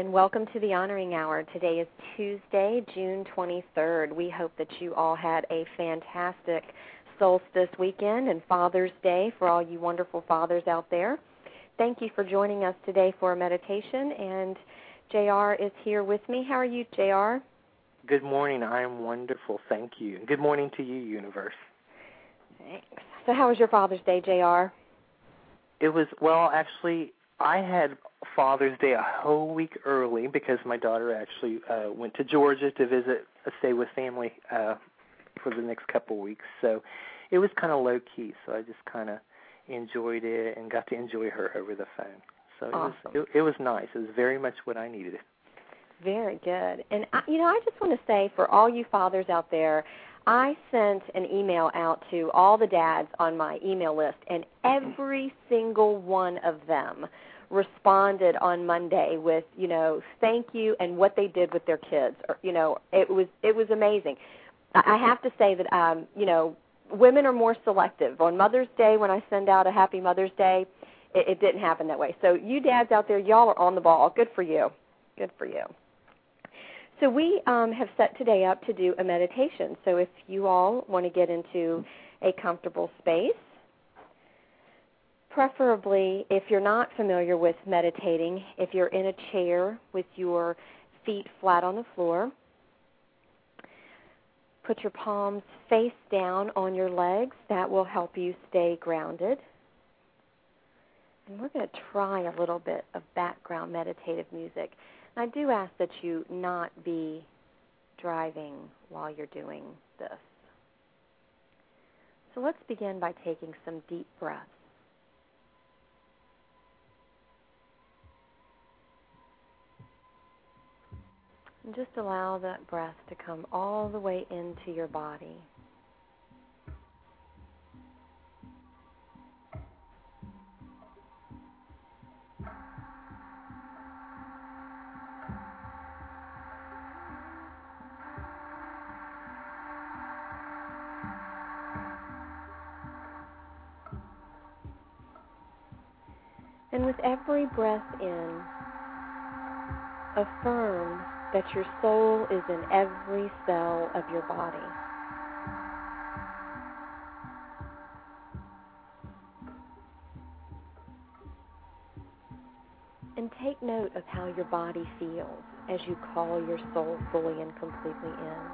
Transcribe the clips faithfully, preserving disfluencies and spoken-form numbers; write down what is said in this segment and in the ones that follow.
and welcome to the Honoring Hour. Today is Tuesday, June twenty-third. We hope that you all had a fantastic solstice weekend and Father's Day for all you wonderful fathers out there. Thank you for joining us today for a meditation, and J R is here with me. How are you, J R? Good morning. I am wonderful. Thank you. Good morning to you, universe. Thanks. So how was your Father's Day, J R? It was, well, actually, I had Father's Day a whole week early because my daughter actually uh, went to Georgia to visit, uh, stay with family uh, for the next couple of weeks. So it was kind of low-key, so I just kind of enjoyed it and got to enjoy her over the phone. So it, awesome. was, it, it was nice. It was very much what I needed. Very good. And, I, you know, I just want to say for all you fathers out there, I sent an email out to all the dads on my email list, and every single one of them responded on Monday with, you know, thank you and what they did with their kids. Or, you know, it was it was amazing. I have to say that, um, you know, women are more selective. On Mother's Day, when I send out a Happy Mother's Day, it, it didn't happen that way. So you dads out there, y'all are on the ball. Good for you. Good for you. So we um, have set today up to do a meditation. So if you all want to get into a comfortable space, preferably if you're not familiar with meditating, if you're in a chair with your feet flat on the floor, put your palms face down on your legs. That will help you stay grounded. And we're going to try a little bit of background meditative music. I do ask that you not be driving while you're doing this. So let's begin by taking some deep breaths. And just allow that breath to come all the way into your body. And with every breath in, affirm that your soul is in every cell of your body. And take note of how your body feels as you call your soul fully and completely in.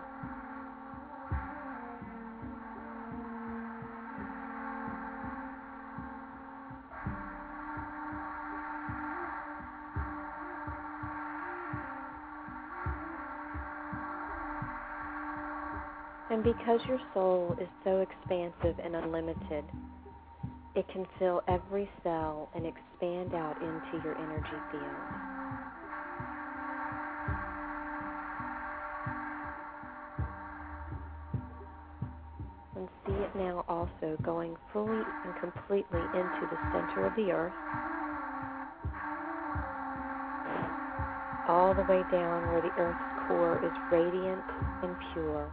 And because your soul is so expansive and unlimited, it can fill every cell and expand out into your energy field. And see it now also going fully and completely into the center of the earth, all the way down where the earth's core is radiant and pure.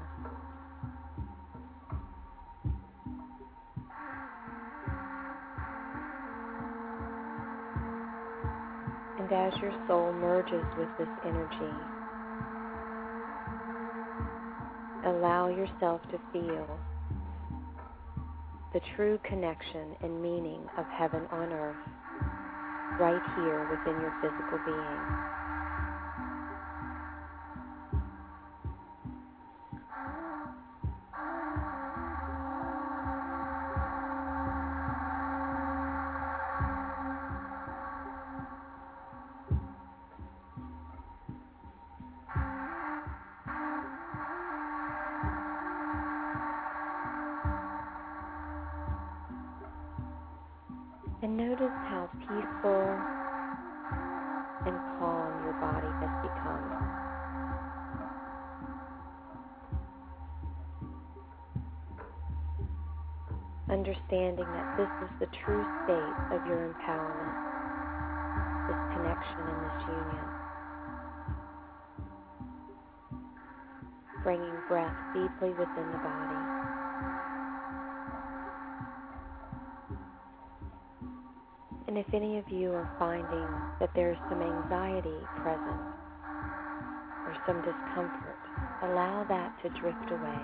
And as your soul merges with this energy, allow yourself to feel the true connection and meaning of heaven on earth right here within your physical being. And notice how peaceful and calm your body has become. Understanding that this is the true state of your empowerment, this connection and this union. Bringing breath deeply within the body. And And if any of you are finding that there's some anxiety present or some discomfort, allow that to drift away.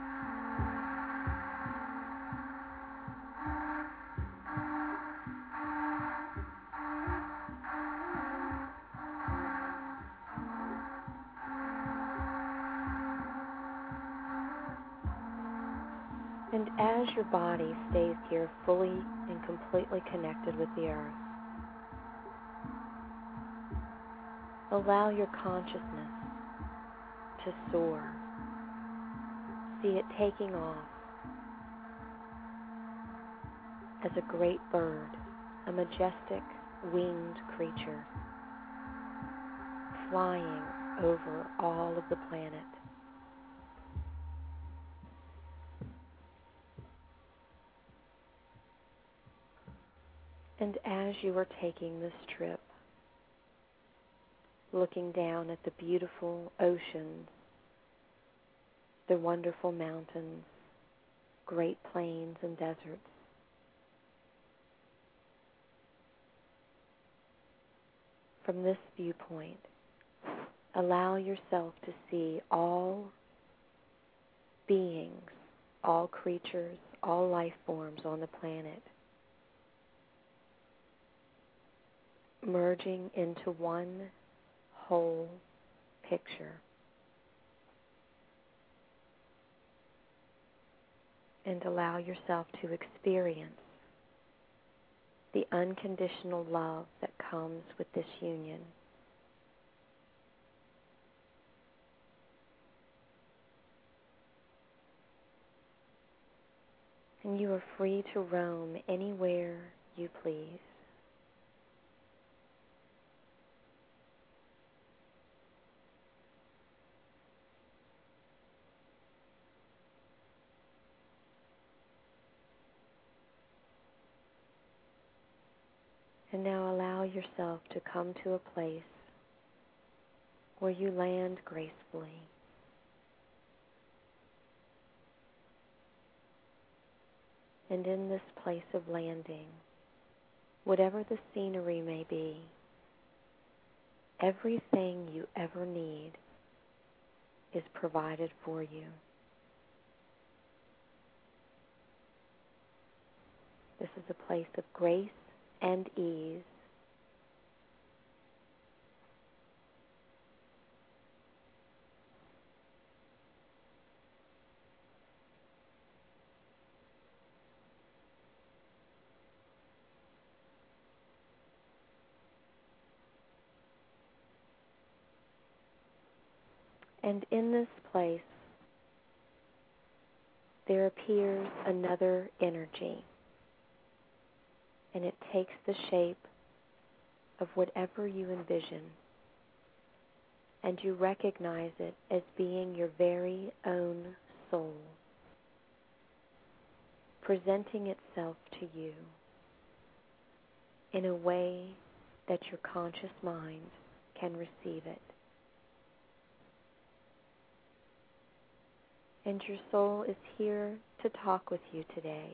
And as your body stays here fully and completely connected with the earth, allow your consciousness to soar. See it taking off as a great bird, a majestic winged creature, flying over all of the planet. And as you are taking this trip, looking down at the beautiful oceans, the wonderful mountains, great plains and deserts, from this viewpoint, allow yourself to see all beings, all creatures, all life forms on the planet merging into one whole picture. And allow yourself to experience the unconditional love that comes with this union. And you are free to roam anywhere you please. And now allow yourself to come to a place where you land gracefully. And in this place of landing, whatever the scenery may be, everything you ever need is provided for you. This is a place of grace and ease. And in this place, there appears another energy. And it takes the shape of whatever you envision. And you recognize it as being your very own soul, presenting itself to you in a way that your conscious mind can receive it. And your soul is here to talk with you today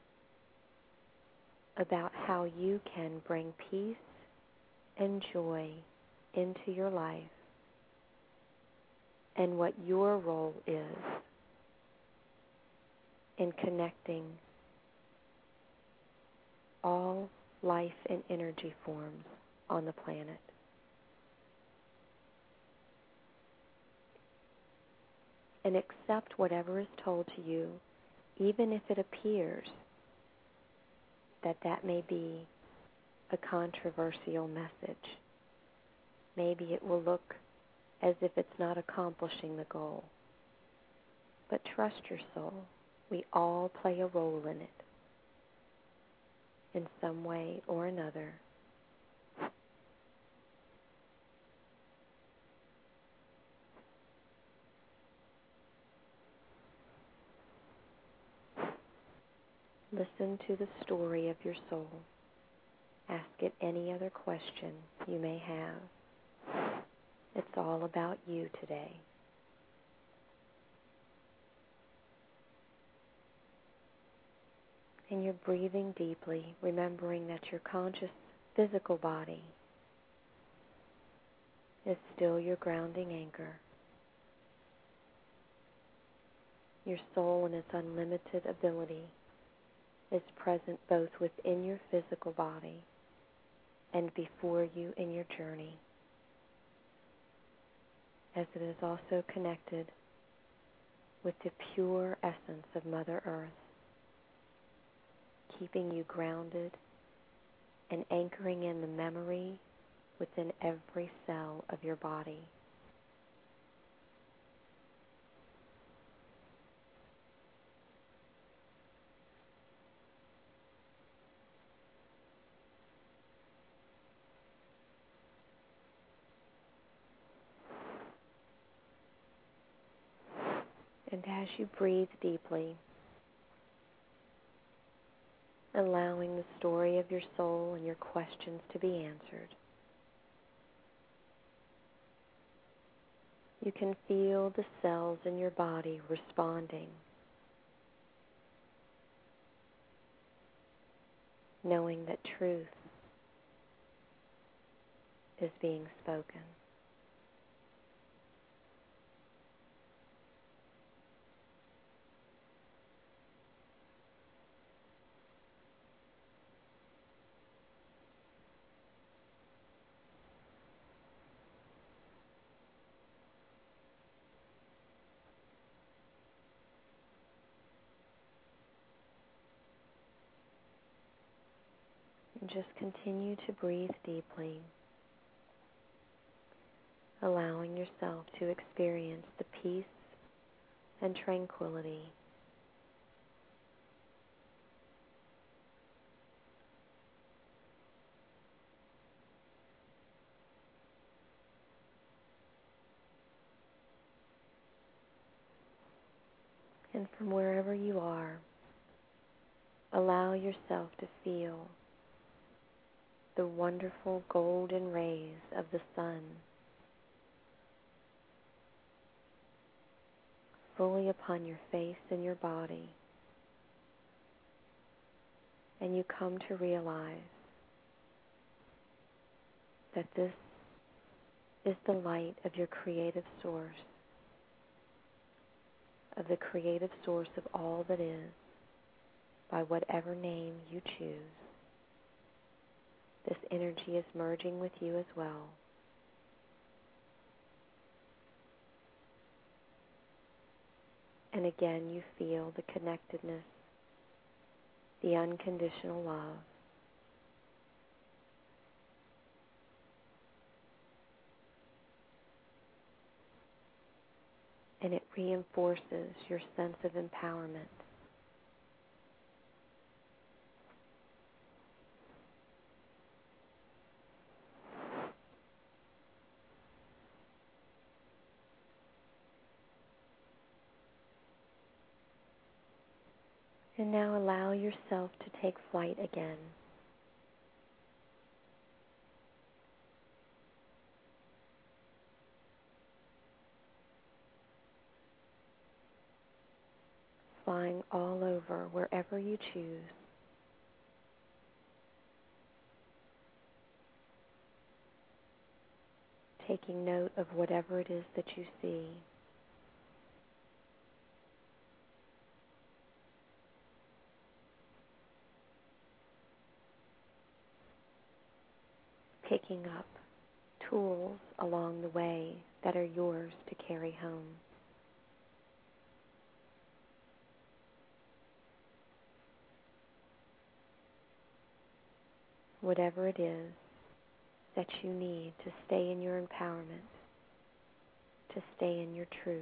about how you can bring peace and joy into your life and what your role is in connecting all life and energy forms on the planet. And accept whatever is told to you, even if it appears that that may be a controversial message. Maybe it will look as if it's not accomplishing the goal. But trust your soul. We all play a role in it, in some way or another. Listen to the story of your soul. Ask it any other question you may have. It's all about you today. And you're breathing deeply, remembering that your conscious physical body is still your grounding anchor. Your soul in its unlimited ability is present both within your physical body and before you in your journey, as it is also connected with the pure essence of Mother Earth, keeping you grounded and anchoring in the memory within every cell of your body. And as you breathe deeply, allowing the story of your soul and your questions to be answered, you can feel the cells in your body responding, knowing that truth is being spoken. And just continue to breathe deeply, allowing yourself to experience the peace and tranquility and from wherever you are, allow yourself to feel the wonderful golden rays of the sun fully upon your face and your body. And you come to realize that this is the light of your creative source, of the creative source of all that is, by whatever name you choose. This energy is merging with you as well. And again, you feel the connectedness, the unconditional love. And it reinforces your sense of empowerment. And now allow yourself to take flight again. Flying all over wherever you choose. Taking note of whatever it is that you see. Picking up tools along the way that are yours to carry home. Whatever it is that you need to stay in your empowerment, to stay in your truth,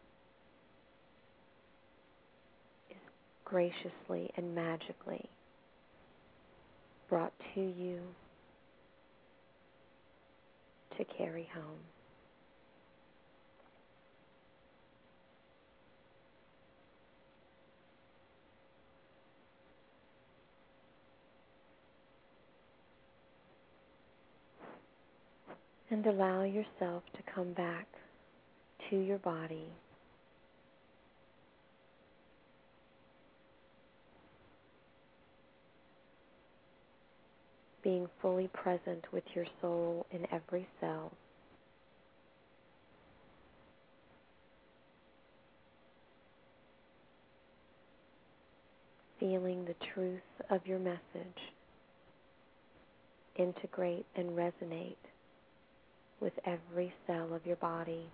is graciously and magically brought to you to carry home. And allow yourself to come back to your body. being fully present with your soul in every cell. Feeling the truth of your message integrate and resonate with every cell of your body.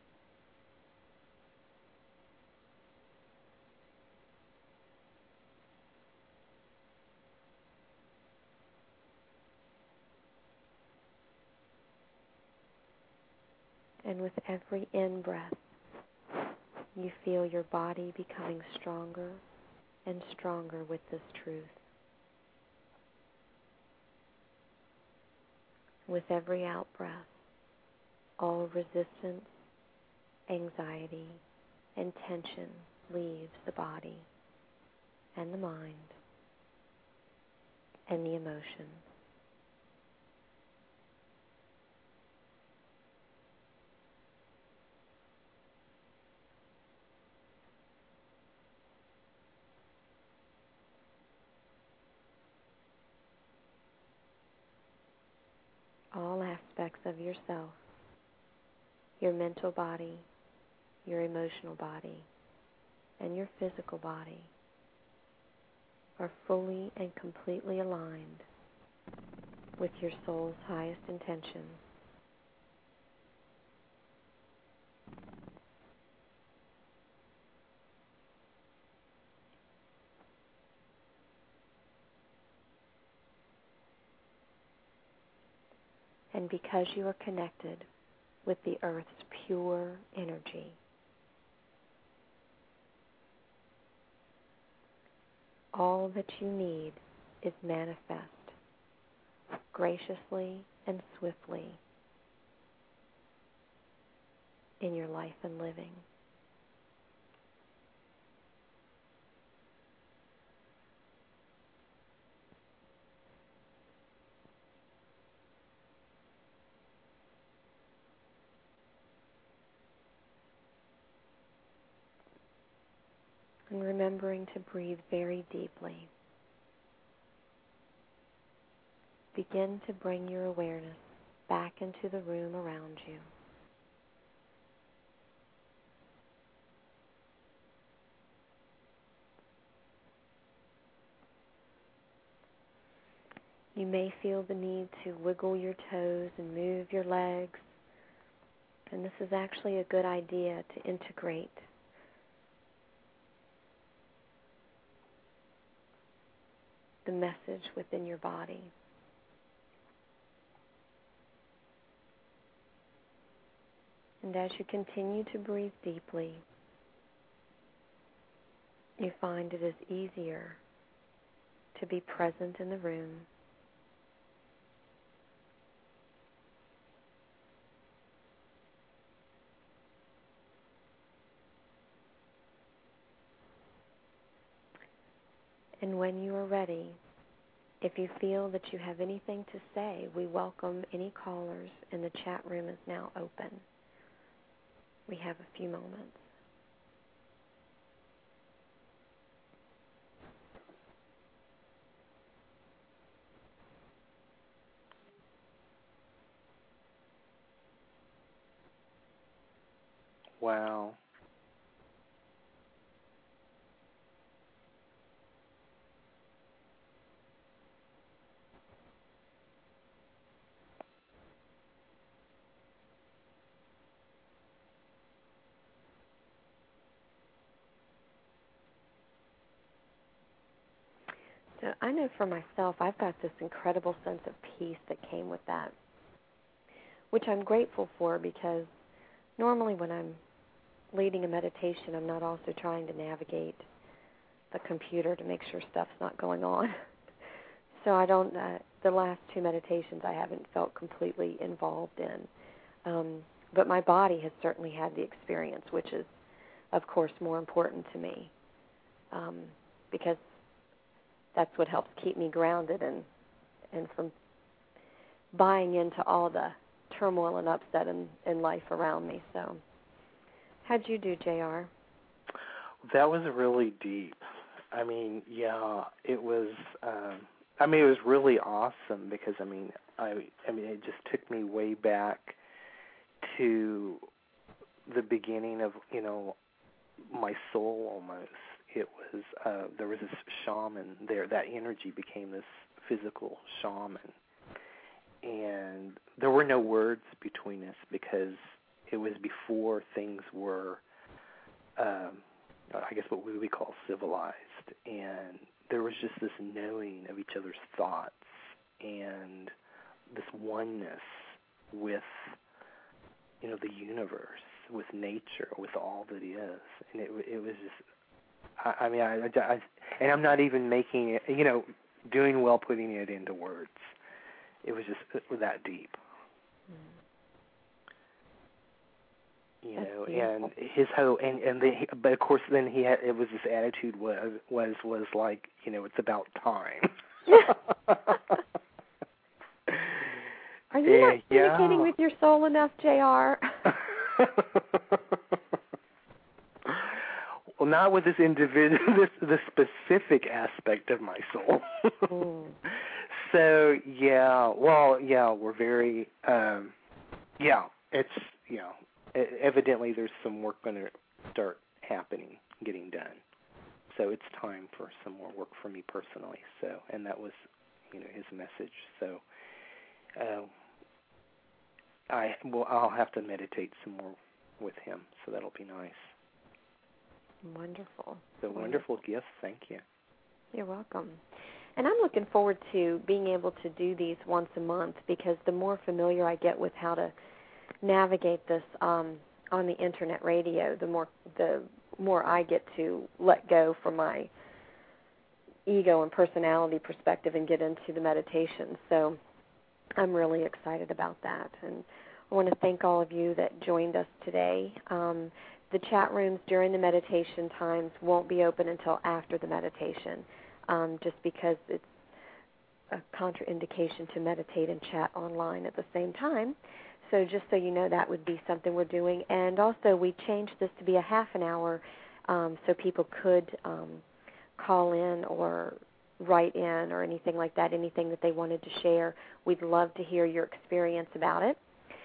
And with every in-breath, you feel your body becoming stronger and stronger with this truth. With every out-breath, all resistance, anxiety, and tension leaves the body and the mind and the emotions. All aspects of yourself, your mental body, your emotional body, and your physical body are fully and completely aligned with your soul's highest intention. And because you are connected with the earth's pure energy, all that you need is manifest graciously and swiftly in your life and living. And remembering to breathe very deeply. Begin to bring your awareness back into the room around you. You may feel the need to wiggle your toes and move your legs. And this is actually a good idea to integrate the message within your body. And as you continue to breathe deeply, you find it is easier to be present in the room. And when you are ready, if you feel that you have anything to say, we welcome any callers, and the chat room is now open. We have a few moments. Wow. So I know for myself, I've got this incredible sense of peace that came with that, which I'm grateful for, because normally when I'm leading a meditation, I'm not also trying to navigate the computer to make sure stuff's not going on. So I don't, uh, the last two meditations I haven't felt completely involved in. Um, but my body has certainly had the experience, which is, of course, more important to me, um, because that's what helps keep me grounded and, and from buying into all the turmoil and upset in, in life around me. So how'd you do, J R? That was really deep. I mean, yeah, it was, um, I mean, it was really awesome because, I mean, I, I mean, it just took me way back to the beginning of, you know, my soul almost. It was, uh, there was this shaman there. That energy became this physical shaman. And there were no words between us because it was before things were, um, I guess what we would call civilized. And there was just this knowing of each other's thoughts and this oneness with, you know, the universe, with nature, with all that is. And it, it was just, I, I mean, I, I, and I'm not even making it, you know, doing well putting it into words. It was just that deep. You That's know, beautiful. and his whole, and, and the, but of course then he had, it was this attitude was, was, was like, you know, it's about time. Are you not And, yeah. communicating with your soul enough, J R? Well, not with this individual, this the specific aspect of my soul. mm. So yeah, well, yeah, we're very, um, yeah, it's, you know, evidently there's some work going to start happening, getting done. So it's time for some more work for me personally. So, and that was, you know, his message. So, uh, I well, I'll have to meditate some more with him. So that'll be nice. Wonderful. So wonderful gifts. Thank you. You're welcome. And I'm looking forward to being able to do these once a month because the more familiar I get with how to navigate this um, on the internet radio, the more the more I get to let go from my ego and personality perspective and get into the meditation. So I'm really excited about that. And I want to thank all of you that joined us today. Um, the chat rooms during the meditation times won't be open until after the meditation, um, just because it's a contraindication to meditate and chat online at the same time. So just so you know, that would be something we're doing. And also we changed this to be a half an hour um, so people could um, call in or write in or anything like that, anything that they wanted to share. We'd love to hear your experience about it.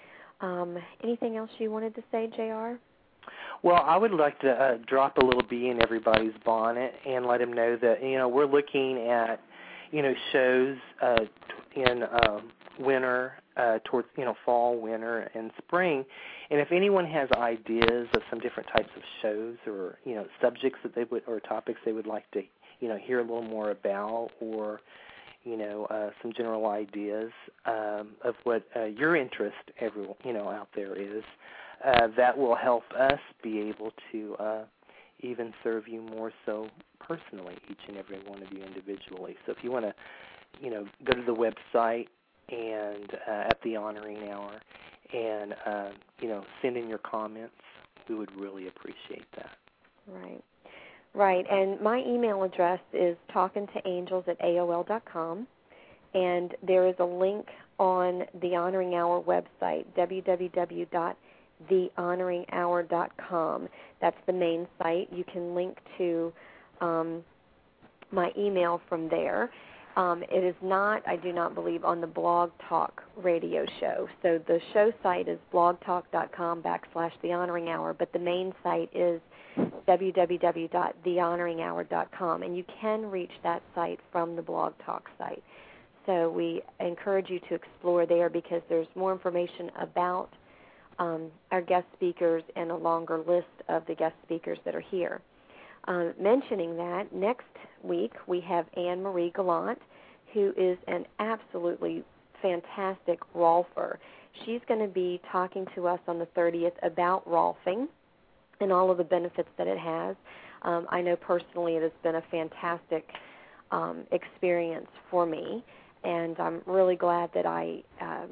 Um, anything else you wanted to say, J R? Well, I would like to uh, drop a little bee in everybody's bonnet and let them know that, you know, we're looking at, you know, shows uh, in um, winter, uh, towards, you know, fall, winter, and spring. And if anyone has ideas of some different types of shows or, you know, subjects that they would, or topics they would like to, you know, hear a little more about, or, you know, uh, some general ideas um, of what uh, your interest, everyone, you know, out there is, uh, that will help us be able to uh, even serve you more so personally, each and every one of you individually. So if you want to, you know, go to the website and uh, at the Honoring Hour and, uh, you know, send in your comments, we would really appreciate that. Right. Right, and my email address is talkingtoangels at A O L dot com, and there is a link on the Honoring Hour website, w w w dot the honoring hour dot com. That's the main site. You can link to um, my email from there. Um, it is not, I do not believe, on the Blog Talk radio show. So the show site is blogtalk.com backslash the honoring hour, but the main site is w w w dot the honoring hour dot com, and you can reach that site from the Blog Talk site. So we encourage you to explore there because there's more information about um, our guest speakers and a longer list of the guest speakers that are here. Um, mentioning that, next week we have Anne Marie Gallant, who is an absolutely fantastic Rolfer. She's going to be talking to us on the thirtieth about Rolfing and all of the benefits that it has. Um, I know personally it has been a fantastic um, experience for me, and I'm really glad that I um,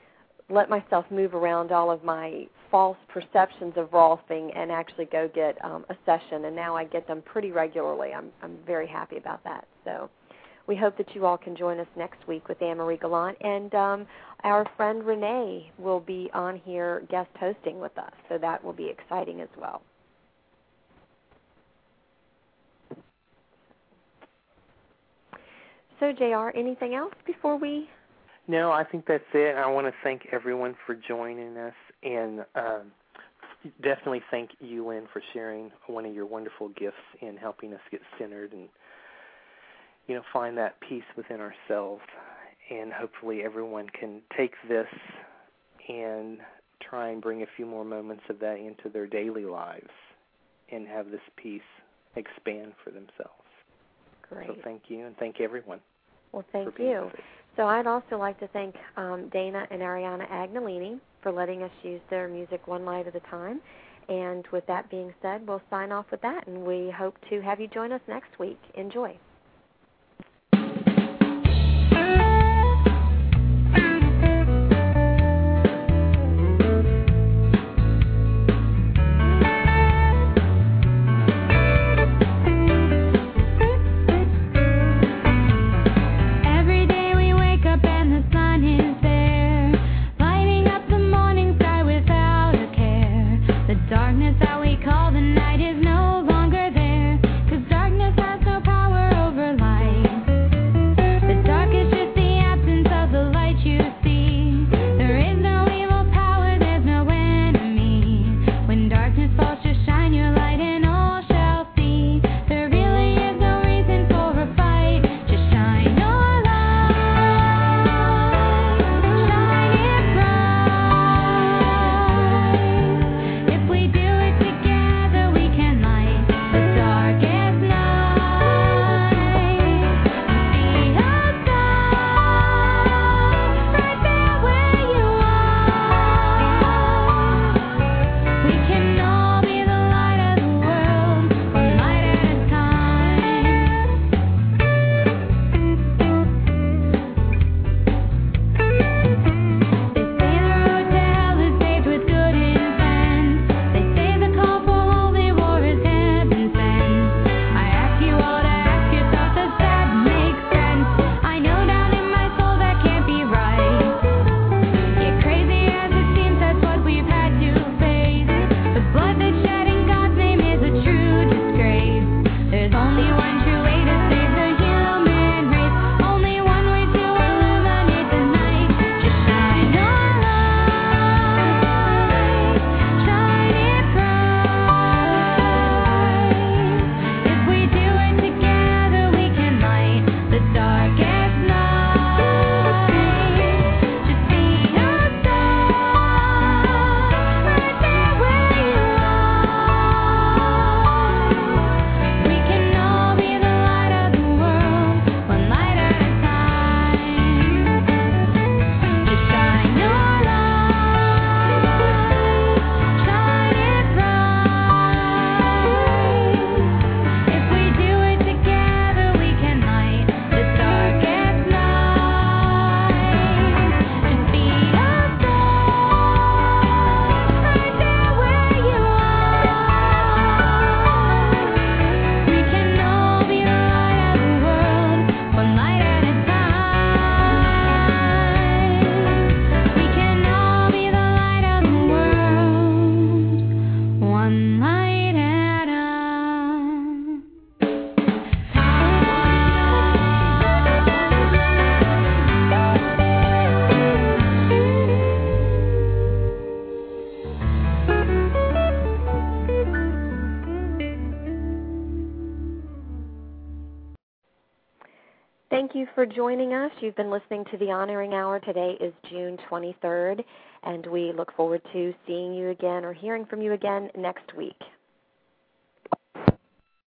let myself move around all of my false perceptions of Rolfing and actually go get um, a session, and now I get them pretty regularly. I'm, I'm very happy about that. So we hope that you all can join us next week with Anne-Marie Gallant, and um, our friend Renee will be on here guest hosting with us, so that will be exciting as well. so, J R, anything else before we? No, I think that's it. I want to thank everyone for joining us, and um, definitely thank you, Lynn, for sharing one of your wonderful gifts in helping us get centered and, you know, find that peace within ourselves. And hopefully everyone can take this and try and bring a few more moments of that into their daily lives and have this peace expand for themselves. Great. So thank you, and thank everyone. Well, thank you. So I'd also like to thank um, Dana and Ariana Agnolini for letting us use their music one light at a time. And with that being said, we'll sign off with that, and we hope to have you join us next week. Enjoy. Thank you for joining us. You've been listening to the Honoring Hour. Today is June twenty-third, and we look forward to seeing you again or hearing from you again next week.